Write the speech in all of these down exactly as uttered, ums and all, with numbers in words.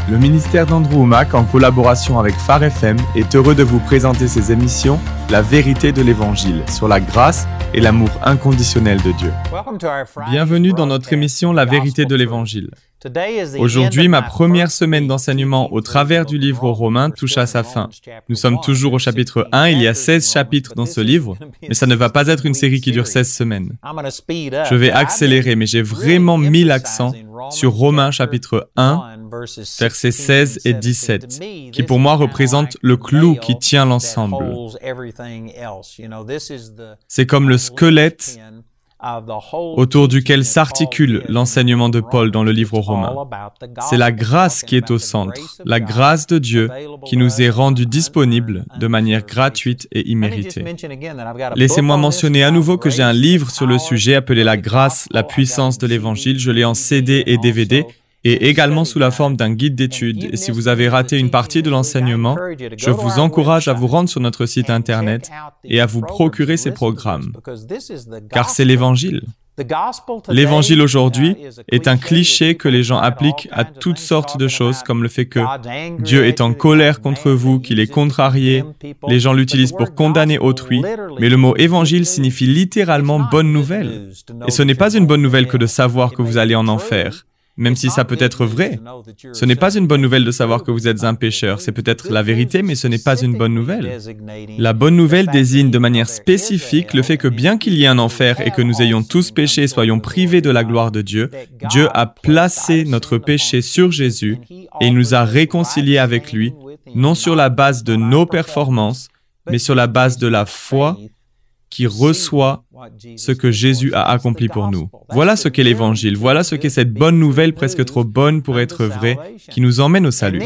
Le ministère d'Andrew Wommack, en collaboration avec Phare F M, est heureux de vous présenter ses émissions « La vérité de l'Évangile » sur la grâce et l'amour inconditionnel de Dieu. Bienvenue dans notre émission « La vérité de l'Évangile ». Aujourd'hui, ma première semaine d'enseignement au travers du livre aux Romains touche à sa fin. Nous sommes toujours au chapitre un, il y a seize chapitres dans ce livre, mais ça ne va pas être une série qui dure seize semaines. Je vais accélérer, mais j'ai vraiment mis l'accent sur Romains chapitre un, versets seize et dix-sept, qui pour moi représentent le clou qui tient l'ensemble. C'est comme le squelette autour duquel s'articule l'enseignement de Paul dans le livre aux Romains. C'est la grâce qui est au centre, la grâce de Dieu qui nous est rendue disponible de manière gratuite et imméritée. Laissez-moi mentionner à nouveau que j'ai un livre sur le sujet appelé « La grâce, la puissance de l'Évangile ». Je l'ai en C D et D V D et également sous la forme d'un guide d'études. Et si vous avez raté une partie de l'enseignement, je vous encourage à vous rendre sur notre site Internet et à vous procurer ces programmes, car c'est l'Évangile. L'Évangile aujourd'hui est un cliché que les gens appliquent à toutes sortes de choses, comme le fait que Dieu est en colère contre vous, qu'il est contrarié. Les gens l'utilisent pour condamner autrui, mais le mot Évangile signifie littéralement « bonne nouvelle ». Et ce n'est pas une bonne nouvelle que de savoir que vous allez en enfer. Même si ça peut être vrai, ce n'est pas une bonne nouvelle de savoir que vous êtes un pécheur. C'est peut-être la vérité, mais ce n'est pas une bonne nouvelle. La bonne nouvelle désigne de manière spécifique le fait que bien qu'il y ait un enfer et que nous ayons tous péché et soyons privés de la gloire de Dieu, Dieu a placé notre péché sur Jésus et il nous a réconciliés avec lui, non sur la base de nos performances, mais sur la base de la foi qui reçoit ce que Jésus a accompli pour nous. Voilà ce qu'est l'Évangile, voilà ce qu'est cette bonne nouvelle presque trop bonne pour être vraie, qui nous emmène au salut.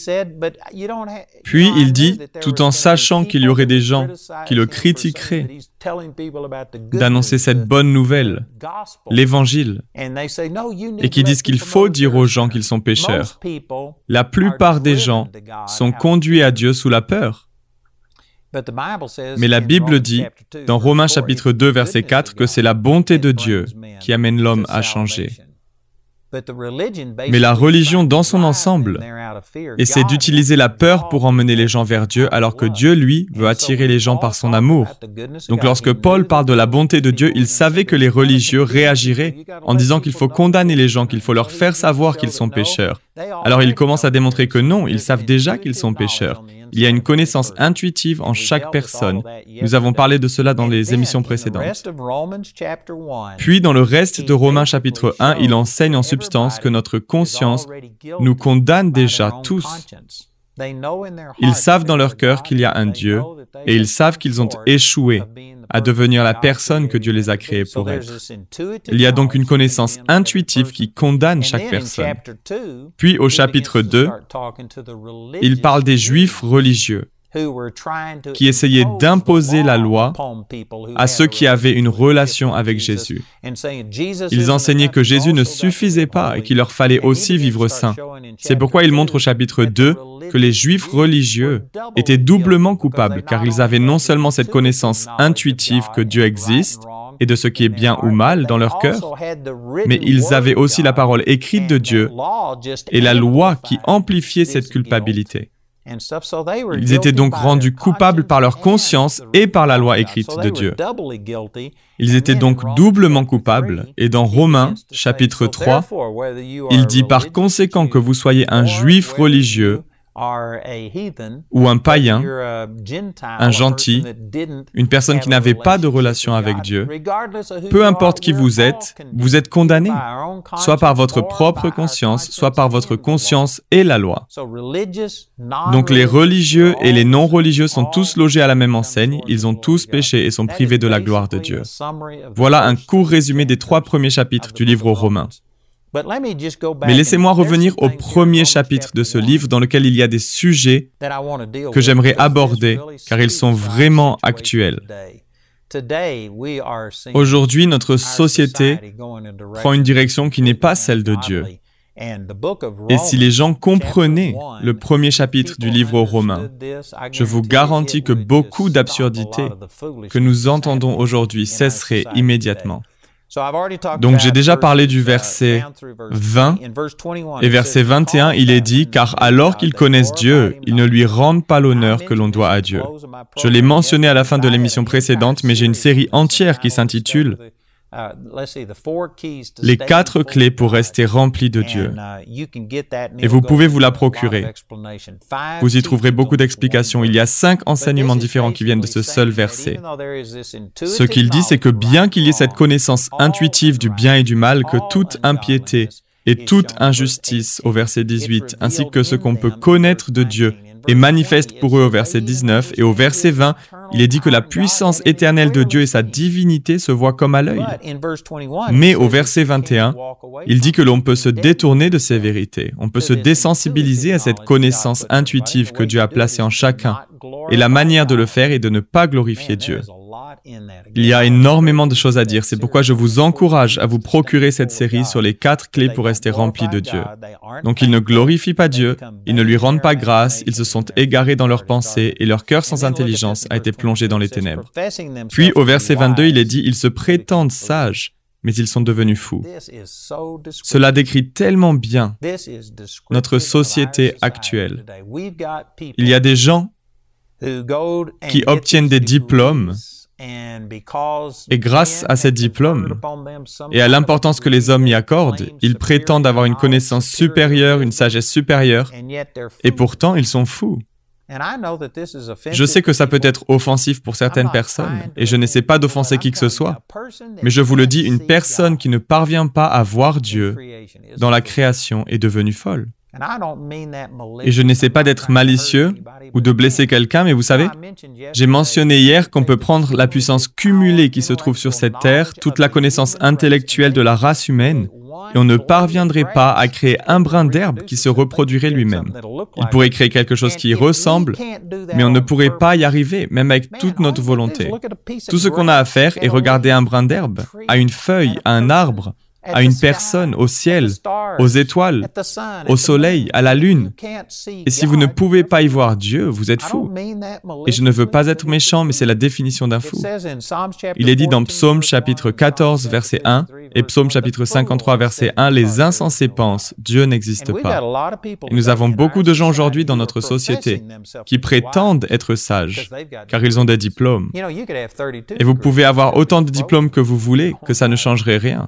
Puis il dit, tout en sachant qu'il y aurait des gens qui le critiqueraient, d'annoncer cette bonne nouvelle, l'Évangile, et qui disent qu'il faut dire aux gens qu'ils sont pécheurs. La plupart des gens sont conduits à Dieu sous la peur. Mais la Bible dit, dans Romains chapitre deux, verset quatre, que c'est la bonté de Dieu qui amène l'homme à changer. Mais la religion dans son ensemble essaie d'utiliser la peur pour emmener les gens vers Dieu, alors que Dieu, lui, veut attirer les gens par son amour. Donc lorsque Paul parle de la bonté de Dieu, il savait que les religieux réagiraient en disant qu'il faut condamner les gens, qu'il faut leur faire savoir qu'ils sont pécheurs. Alors il commence à démontrer que non, ils savent déjà qu'ils sont pécheurs. Il y a une connaissance intuitive en chaque personne. Nous avons parlé de cela dans les émissions précédentes. Puis, dans le reste de Romains chapitre un, il enseigne en substance que notre conscience nous condamne déjà tous. Ils savent dans leur cœur qu'il y a un Dieu et ils savent qu'ils ont échoué à devenir la personne que Dieu les a créés pour être. Il y a donc une connaissance intuitive qui condamne chaque personne. Puis au chapitre deux, il parle des Juifs religieux qui essayaient d'imposer la loi à ceux qui avaient une relation avec Jésus. Ils enseignaient que Jésus ne suffisait pas et qu'il leur fallait aussi vivre saint. C'est pourquoi il montre au chapitre deux que les Juifs religieux étaient doublement coupables, car ils avaient non seulement cette connaissance intuitive que Dieu existe et de ce qui est bien ou mal dans leur cœur, mais ils avaient aussi la parole écrite de Dieu et la loi qui amplifiait cette culpabilité. Ils étaient donc rendus coupables par leur conscience et par la loi écrite de Dieu. Ils étaient donc doublement coupables, et dans Romains, chapitre trois, il dit « Par conséquent que vous soyez un juif religieux, ou un païen, un gentil, une personne qui n'avait pas de relation avec Dieu, peu importe qui vous êtes, vous êtes condamné, soit par votre propre conscience, soit par votre conscience et la loi. Donc les religieux et les non-religieux sont tous logés à la même enseigne, ils ont tous péché et sont privés de la gloire de Dieu. » Voilà un court résumé des trois premiers chapitres du livre aux Romains. Mais laissez-moi revenir au premier chapitre de ce livre dans lequel il y a des sujets que j'aimerais aborder car ils sont vraiment actuels. Aujourd'hui, notre société prend une direction qui n'est pas celle de Dieu. Et si les gens comprenaient le premier chapitre du livre aux Romains, je vous garantis que beaucoup d'absurdités que nous entendons aujourd'hui cesseraient immédiatement. Donc j'ai déjà parlé du verset vingt, et verset vingt et un, il est dit « Car alors qu'ils connaissent Dieu, ils ne lui rendent pas l'honneur que l'on doit à Dieu. » Je l'ai mentionné à la fin de l'émission précédente, mais j'ai une série entière qui s'intitule « Les quatre clés pour rester rempli de Dieu ». Et vous pouvez vous la procurer. Vous y trouverez beaucoup d'explications. Il y a cinq enseignements différents qui viennent de ce seul verset. Ce qu'il dit, c'est que bien qu'il y ait cette connaissance intuitive du bien et du mal, que toute impiété et toute injustice, au verset dix-huit, ainsi que ce qu'on peut connaître de Dieu, est manifeste pour eux au verset dix-neuf, et au verset vingt, il est dit que la puissance éternelle de Dieu et sa divinité se voient comme à l'œil. Mais au verset vingt et un, il dit que l'on peut se détourner de ces vérités, on peut se désensibiliser à cette connaissance intuitive que Dieu a placée en chacun, et la manière de le faire est de ne pas glorifier Dieu. Il y a énormément de choses à dire, c'est pourquoi je vous encourage à vous procurer cette série sur les quatre clés pour rester rempli de Dieu. Donc ils ne glorifient pas Dieu, ils ne lui rendent pas grâce, ils se sont égarés dans leurs pensées et leur cœur sans intelligence a été plongé dans les ténèbres. Puis au verset vingt-deux, il est dit « Ils se prétendent sages, mais ils sont devenus fous. » Cela décrit tellement bien notre société actuelle. Il y a des gens qui obtiennent des diplômes et grâce à ces diplômes et à l'importance que les hommes y accordent, ils prétendent avoir une connaissance supérieure, une sagesse supérieure, et pourtant ils sont fous. Je sais que ça peut être offensif pour certaines personnes, et je n'essaie pas d'offenser qui que ce soit, mais je vous le dis, une personne qui ne parvient pas à voir Dieu dans la création est devenue folle. Et je n'essaie pas d'être malicieux ou de blesser quelqu'un, mais vous savez, j'ai mentionné hier qu'on peut prendre la puissance cumulée qui se trouve sur cette terre, toute la connaissance intellectuelle de la race humaine, et on ne parviendrait pas à créer un brin d'herbe qui se reproduirait lui-même. Il pourrait créer quelque chose qui y ressemble, mais on ne pourrait pas y arriver, même avec toute notre volonté. Tout ce qu'on a à faire est regarder un brin d'herbe, à une feuille, à un arbre, à une personne, au ciel, aux étoiles, au soleil, à la lune. Et si vous ne pouvez pas y voir Dieu, vous êtes fou. Et je ne veux pas être méchant, mais c'est la définition d'un fou. Il est dit dans Psaume chapitre quatorze, verset un, et Psaume chapitre cinquante-trois, verset un, « Les insensés pensent, Dieu n'existe pas. » Et nous avons beaucoup de gens aujourd'hui dans notre société qui prétendent être sages, car ils ont des diplômes. Et vous pouvez avoir autant de diplômes que vous voulez, que ça ne changerait rien.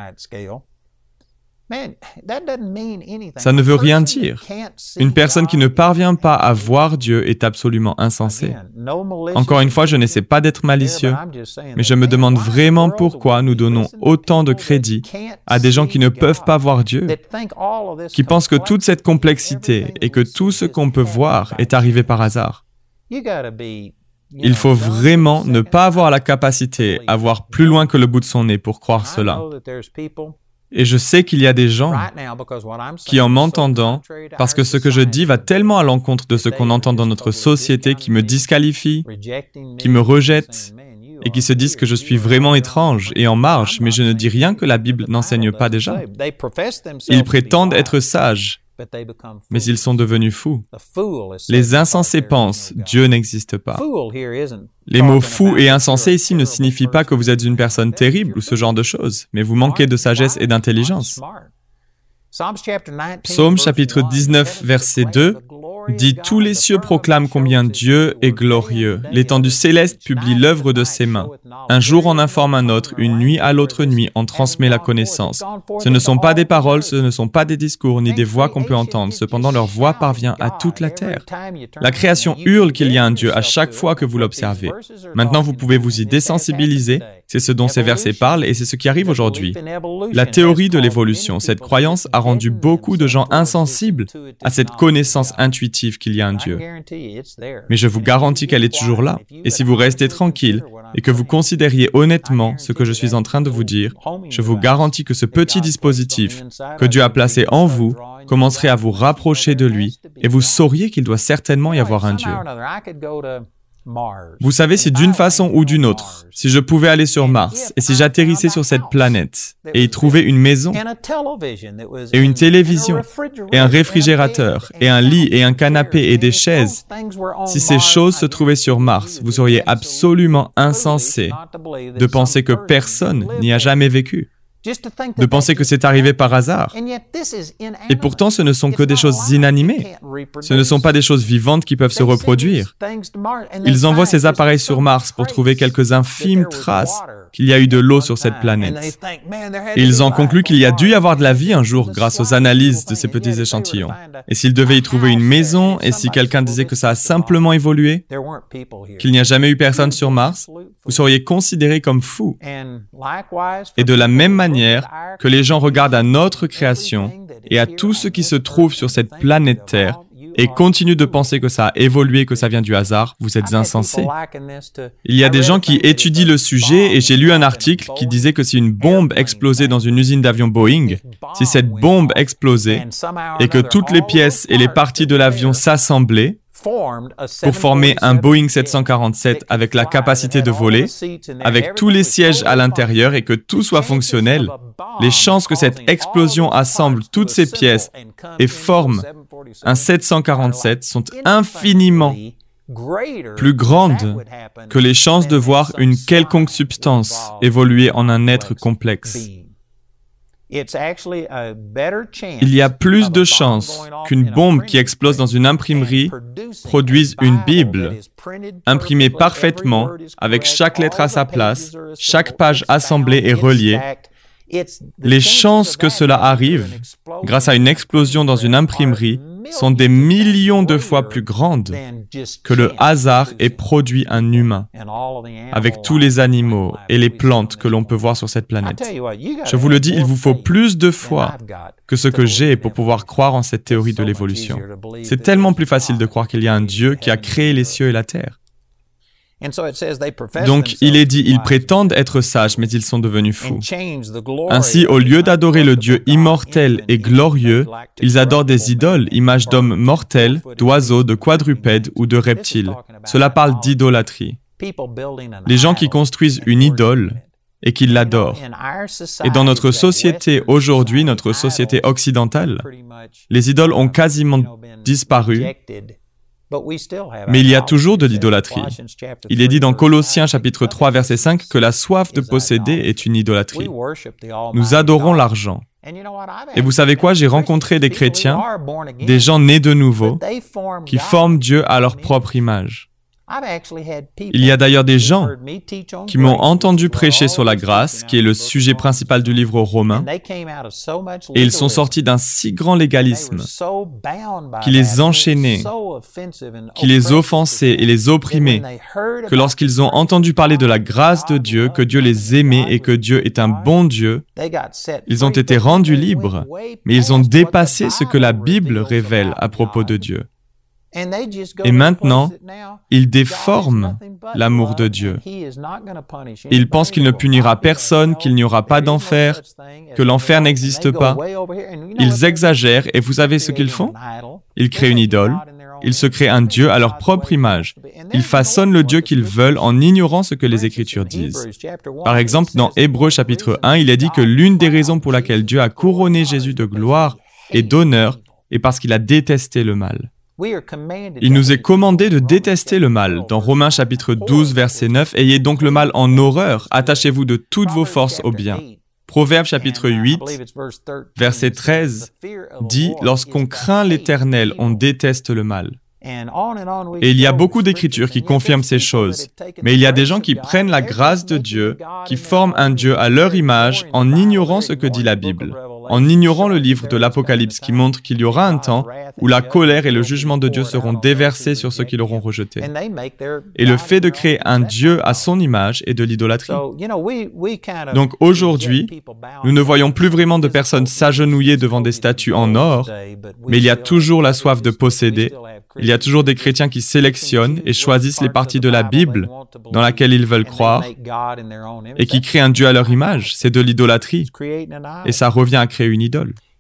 Ça ne veut rien dire. Une personne qui ne parvient pas à voir Dieu est absolument insensée. Encore une fois, je n'essaie pas d'être malicieux, mais je me demande vraiment pourquoi nous donnons autant de crédit à des gens qui ne peuvent pas voir Dieu, qui pensent que toute cette complexité et que tout ce qu'on peut voir est arrivé par hasard. Il faut vraiment ne pas avoir la capacité à voir plus loin que le bout de son nez pour croire cela. Et je sais qu'il y a des gens qui, en m'entendant, parce que ce que je dis va tellement à l'encontre de ce qu'on entend dans notre société, qui me disqualifient, qui me rejettent, et qui se disent que je suis vraiment étrange et en marge, mais je ne dis rien que la Bible n'enseigne pas déjà. Ils prétendent être sages, mais ils sont devenus fous. Les insensés pensent, Dieu n'existe pas. Les mots fou et insensé ici ne signifient pas que vous êtes une personne terrible ou ce genre de choses, mais vous manquez de sagesse et d'intelligence. Psaume chapitre dix-neuf, verset deux, dit « Tous les cieux proclament combien Dieu est glorieux. L'étendue céleste publie l'œuvre de ses mains. Un jour en informe un autre, une nuit à l'autre nuit en transmet la connaissance. Ce ne sont pas des paroles, ce ne sont pas des discours, ni des voix qu'on peut entendre. Cependant, leur voix parvient à toute la terre. La création hurle qu'il y a un Dieu à chaque fois que vous l'observez. Maintenant, vous pouvez vous y désensibiliser. C'est ce dont ces versets parlent et c'est ce qui arrive aujourd'hui. La théorie de l'évolution, cette croyance a rendu beaucoup de gens insensibles à cette connaissance intuitive qu'il y a un Dieu. Mais je vous garantis qu'elle est toujours là. Et si vous restez tranquille et que vous considériez honnêtement ce que je suis en train de vous dire, je vous garantis que ce petit dispositif que Dieu a placé en vous commencerait à vous rapprocher de lui et vous sauriez qu'il doit certainement y avoir un Dieu. Vous savez, si d'une façon ou d'une autre, si je pouvais aller sur Mars et si j'atterrissais sur cette planète et y trouver une maison et une télévision et un réfrigérateur et un lit et un canapé et des chaises, si ces choses se trouvaient sur Mars, vous seriez absolument insensé de penser que personne n'y a jamais vécu. De penser que c'est arrivé par hasard. Et pourtant, ce ne sont que des choses inanimées. Ce ne sont pas des choses vivantes qui peuvent se reproduire. Ils envoient ces appareils sur Mars pour trouver quelques infimes traces qu'il y a eu de l'eau sur cette planète. Et ils en concluent qu'il y a dû y avoir de la vie un jour grâce aux analyses de ces petits échantillons. Et s'ils devaient y trouver une maison, et si quelqu'un disait que ça a simplement évolué, qu'il n'y a jamais eu personne sur Mars, vous seriez considéré comme fou. Et de la même manière que les gens regardent à notre création et à tout ce qui se trouve sur cette planète Terre et continuent de penser que ça a évolué, que ça vient du hasard, vous êtes insensés. Il y a des gens qui étudient le sujet et j'ai lu un article qui disait que si une bombe explosait dans une usine d'avions Boeing, si cette bombe explosait et que toutes les pièces et les parties de l'avion s'assemblaient pour former un Boeing sept cent quarante-sept avec la capacité de voler, avec tous les sièges à l'intérieur et que tout soit fonctionnel, les chances que cette explosion assemble toutes ces pièces et forme un sept cent quarante-sept sont infiniment plus grandes que les chances de voir une quelconque substance évoluer en un être complexe. Il y a plus de chances qu'une bombe qui explose dans une imprimerie produise une Bible, imprimée parfaitement, avec chaque lettre à sa place, chaque page assemblée et reliée. Les chances que cela arrive, grâce à une explosion dans une imprimerie, sont des millions de fois plus grandes que le hasard ait produit un humain, avec tous les animaux et les plantes que l'on peut voir sur cette planète. Je vous le dis, il vous faut plus de foi que ce que j'ai pour pouvoir croire en cette théorie de l'évolution. C'est tellement plus facile de croire qu'il y a un Dieu qui a créé les cieux et la terre. Donc, il est dit, ils prétendent être sages, mais ils sont devenus fous. Ainsi, au lieu d'adorer le Dieu immortel et glorieux, ils adorent des idoles, images d'hommes mortels, d'oiseaux, de quadrupèdes ou de reptiles. Cela parle d'idolâtrie. Les gens qui construisent une idole et qui l'adorent. Et dans notre société aujourd'hui, notre société occidentale, les idoles ont quasiment disparu. Mais il y a toujours de l'idolâtrie. Il est dit dans Colossiens chapitre trois, verset cinq, que la soif de posséder est une idolâtrie. Nous adorons l'argent. Et vous savez quoi? J'ai rencontré des chrétiens, des gens nés de nouveau, qui forment Dieu à leur propre image. Il y a d'ailleurs des gens qui m'ont entendu prêcher sur la grâce, qui est le sujet principal du livre aux Romains, et ils sont sortis d'un si grand légalisme qui les enchaînait, qui les offensait et les opprimait, que lorsqu'ils ont entendu parler de la grâce de Dieu, que Dieu les aimait et que Dieu est un bon Dieu, ils ont été rendus libres, mais ils ont dépassé ce que la Bible révèle à propos de Dieu. Et maintenant, ils déforment l'amour de Dieu. Ils pensent qu'il ne punira personne, qu'il n'y aura pas d'enfer, que l'enfer n'existe pas. Ils exagèrent et vous savez ce qu'ils font? Ils créent une idole, ils se créent un Dieu à leur propre image. Ils façonnent le Dieu qu'ils veulent en ignorant ce que les Écritures disent. Par exemple, dans Hébreux chapitre un, il est dit que l'une des raisons pour laquelle Dieu a couronné Jésus de gloire et d'honneur est parce qu'il a détesté le mal. Il nous est commandé de détester le mal. Dans Romains chapitre douze, verset neuf, « Ayez donc le mal en horreur, attachez-vous de toutes vos forces au bien. » Proverbes chapitre huit, verset treize, dit « Lorsqu'on craint l'Éternel, on déteste le mal. » Et il y a beaucoup d'écritures qui confirment ces choses. Mais il y a des gens qui prennent la grâce de Dieu, qui forment un Dieu à leur image en ignorant ce que dit la Bible, en ignorant le livre de l'Apocalypse qui montre qu'il y aura un temps où la colère et le jugement de Dieu seront déversés sur ceux qui l'auront rejeté. Et le fait de créer un Dieu à son image est de l'idolâtrie. Donc aujourd'hui, nous ne voyons plus vraiment de personnes s'agenouiller devant des statues en or, mais il y a toujours la soif de posséder. Il y a toujours des chrétiens qui sélectionnent et choisissent les parties de la Bible dans laquelle ils veulent croire et qui créent un Dieu à leur image. C'est de l'idolâtrie. Et ça revient à créer une idole.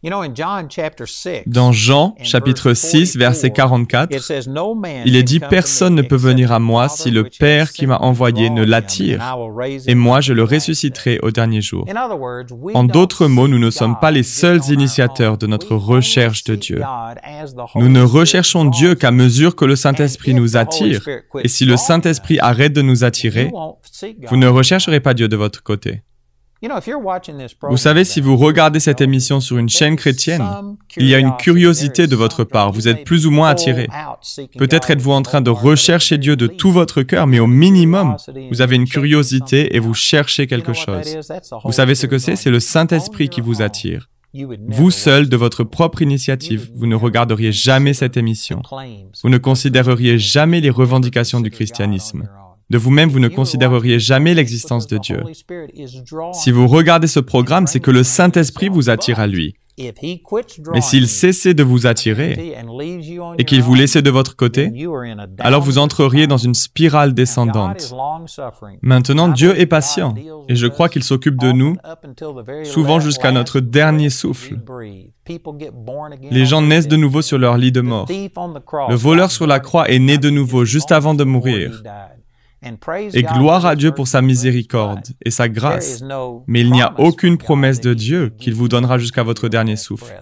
Dans Jean, chapitre six, verset quarante-quatre, il est dit « Personne ne peut venir à moi si le Père qui m'a envoyé ne l'attire, et moi je le ressusciterai au dernier jour. » En d'autres mots, nous ne sommes pas les seuls initiateurs de notre recherche de Dieu. Nous ne recherchons Dieu qu'à mesure que le Saint-Esprit nous attire, et si le Saint-Esprit arrête de nous attirer, vous ne rechercherez pas Dieu de votre côté. Vous savez, si vous regardez cette émission sur une chaîne chrétienne, il y a une curiosité de votre part, vous êtes plus ou moins attiré. Peut-être êtes-vous en train de rechercher Dieu de tout votre cœur, mais au minimum, vous avez une curiosité et vous cherchez quelque chose. Vous savez ce que c'est? C'est le Saint-Esprit qui vous attire. Vous seul, de votre propre initiative, vous ne regarderiez jamais cette émission. Vous ne considéreriez jamais les revendications du christianisme. De vous-même, vous ne considéreriez jamais l'existence de Dieu. Si vous regardez ce programme, c'est que le Saint-Esprit vous attire à lui. Mais s'il cessait de vous attirer et qu'il vous laissait de votre côté, alors vous entreriez dans une spirale descendante. Maintenant, Dieu est patient et je crois qu'il s'occupe de nous souvent jusqu'à notre dernier souffle. Les gens naissent de nouveau sur leur lit de mort. Le voleur sur la croix est né de nouveau juste avant de mourir. Et gloire à Dieu pour sa miséricorde et sa grâce. Mais il n'y a aucune promesse de Dieu qu'il vous donnera jusqu'à votre dernier souffle.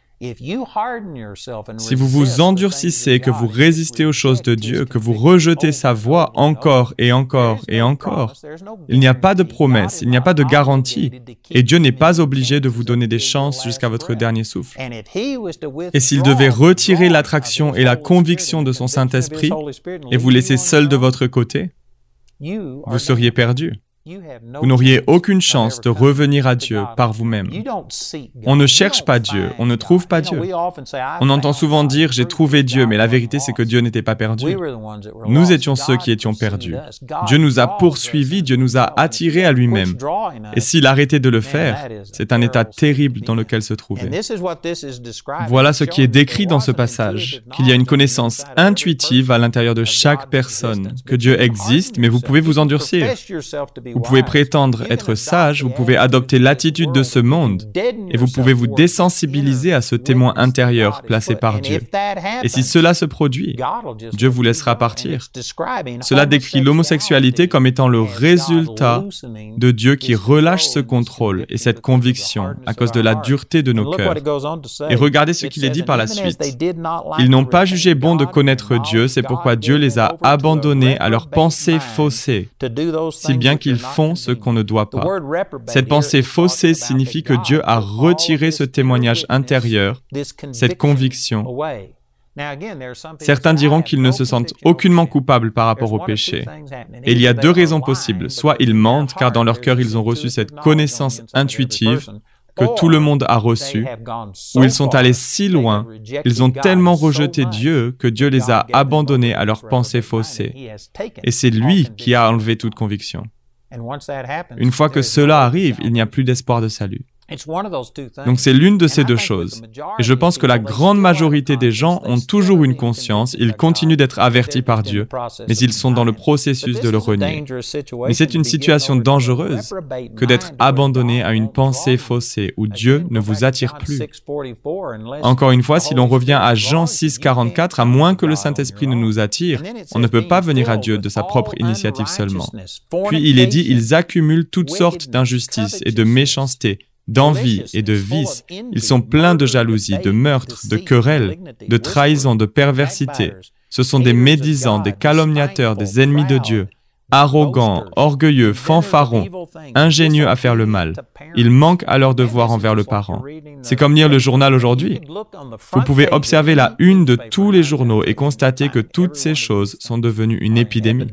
Si vous vous endurcissez, que vous résistez aux choses de Dieu, que vous rejetez sa voix encore et encore et encore, il n'y a pas de promesse, il n'y a pas de garantie, et Dieu n'est pas obligé de vous donner des chances jusqu'à votre dernier souffle. Et s'il devait retirer l'attraction et la conviction de son Saint-Esprit et vous laisser seul de votre côté, vous seriez perdu. Vous n'auriez aucune chance de revenir à Dieu par vous-même. On ne cherche pas Dieu, on ne trouve pas Dieu. On entend souvent dire « j'ai trouvé Dieu », mais la vérité c'est que Dieu n'était pas perdu. Nous étions ceux qui étions perdus. Dieu nous a poursuivis, Dieu nous a attirés à lui-même. Et s'il arrêtait de le faire, c'est un état terrible dans lequel se trouver. Voilà ce qui est décrit dans ce passage, qu'il y a une connaissance intuitive à l'intérieur de chaque personne, que Dieu existe, mais vous pouvez vous endurcir. Vous pouvez prétendre être sage, vous pouvez adopter l'attitude de ce monde, et vous pouvez vous désensibiliser à ce témoin intérieur placé par Dieu. Et si cela se produit, Dieu vous laissera partir. Cela décrit l'homosexualité comme étant le résultat de Dieu qui relâche ce contrôle et cette conviction à cause de la dureté de nos cœurs. Et regardez ce qu'il est dit par la suite. Ils n'ont pas jugé bon de connaître Dieu, c'est pourquoi Dieu les a abandonnés à leurs pensées faussées, si bien qu'ils font ce qu'on ne doit pas. Cette pensée faussée signifie que Dieu a retiré ce témoignage intérieur, cette conviction. Certains diront qu'ils ne se sentent aucunement coupables par rapport au péché. Et il y a deux raisons possibles. Soit ils mentent, car dans leur cœur ils ont reçu cette connaissance intuitive que tout le monde a reçue, ou ils sont allés si loin, ils ont tellement rejeté Dieu que Dieu les a abandonnés à leurs pensées faussées. Et c'est lui qui a enlevé toute conviction. Une fois que cela arrive, il n'y a plus d'espoir de salut. Donc c'est l'une de ces deux choses. Et je pense que la grande majorité des gens ont toujours une conscience, ils continuent d'être avertis par Dieu, mais ils sont dans le processus de le renier. Mais c'est une situation dangereuse que d'être abandonné à une pensée faussée où Dieu ne vous attire plus. Encore une fois, si l'on revient à Jean six, quarante-quatre, à moins que le Saint-Esprit ne nous attire, on ne peut pas venir à Dieu de sa propre initiative seulement. Puis il est dit, ils accumulent toutes sortes d'injustices et de méchanceté, d'envie et de vice. Ils sont pleins de jalousie, de meurtre, de querelles, de trahison, de perversité. Ce sont des médisants, des calomniateurs, des ennemis de Dieu, arrogants, orgueilleux, fanfarons, ingénieux à faire le mal. Ils manquent à leur devoir envers le parent. C'est comme lire le journal aujourd'hui. Vous pouvez observer la une de tous les journaux et constater que toutes ces choses sont devenues une épidémie.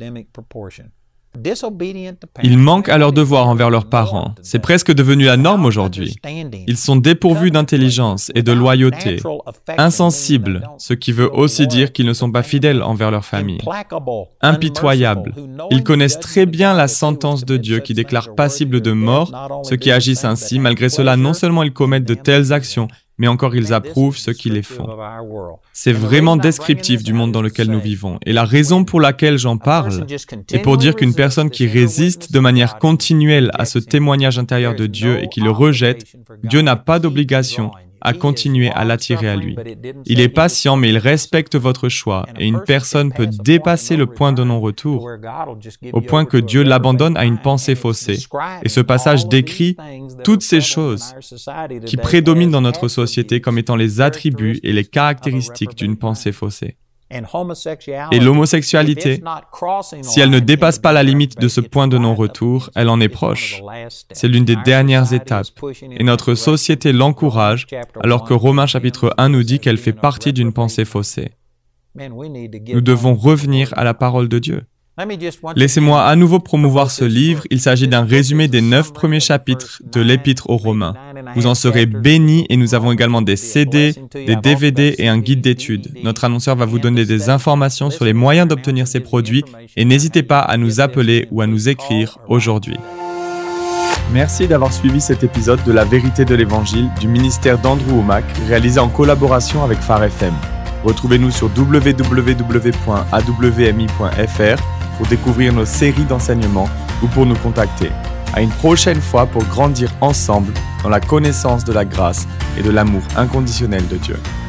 Ils manquent à leur devoir envers leurs parents. C'est presque devenu la norme aujourd'hui. Ils sont dépourvus d'intelligence et de loyauté, insensibles, ce qui veut aussi dire qu'ils ne sont pas fidèles envers leur famille, impitoyables. Ils connaissent très bien la sentence de Dieu qui déclare passible de mort ceux qui agissent ainsi. Malgré cela, non seulement ils commettent de telles actions, mais encore ils approuvent ceux qui les font. C'est vraiment descriptif du monde dans lequel nous vivons. Et la raison pour laquelle j'en parle est pour dire qu'une personne qui résiste de manière continuelle à ce témoignage intérieur de Dieu et qui le rejette, Dieu n'a pas d'obligation à continuer à l'attirer à lui. Il est patient, mais il respecte votre choix, et une personne peut dépasser le point de non-retour, au point que Dieu l'abandonne à une pensée faussée. Et ce passage décrit toutes ces choses qui prédominent dans notre société comme étant les attributs et les caractéristiques d'une pensée faussée. Et l'homosexualité, si elle ne dépasse pas la limite de ce point de non-retour, elle en est proche. C'est l'une des dernières étapes. Et notre société l'encourage, alors que Romains chapitre un nous dit qu'elle fait partie d'une pensée faussée. Nous devons revenir à la parole de Dieu. Laissez-moi à nouveau promouvoir ce livre. Il s'agit d'un résumé des neuf premiers chapitres de l'Épître aux Romains. Vous en serez bénis et nous avons également des C D, des D V D et un guide d'études. Notre annonceur va vous donner des informations sur les moyens d'obtenir ces produits et n'hésitez pas à nous appeler ou à nous écrire aujourd'hui. Merci d'avoir suivi cet épisode de La Vérité de l'Évangile du ministère d'Andrew Wommack, réalisé en collaboration avec Phare F M. Retrouvez-nous sur w w w point a w m i point f r pour découvrir nos séries d'enseignements ou pour nous contacter. À une prochaine fois pour grandir ensemble dans la connaissance de la grâce et de l'amour inconditionnel de Dieu.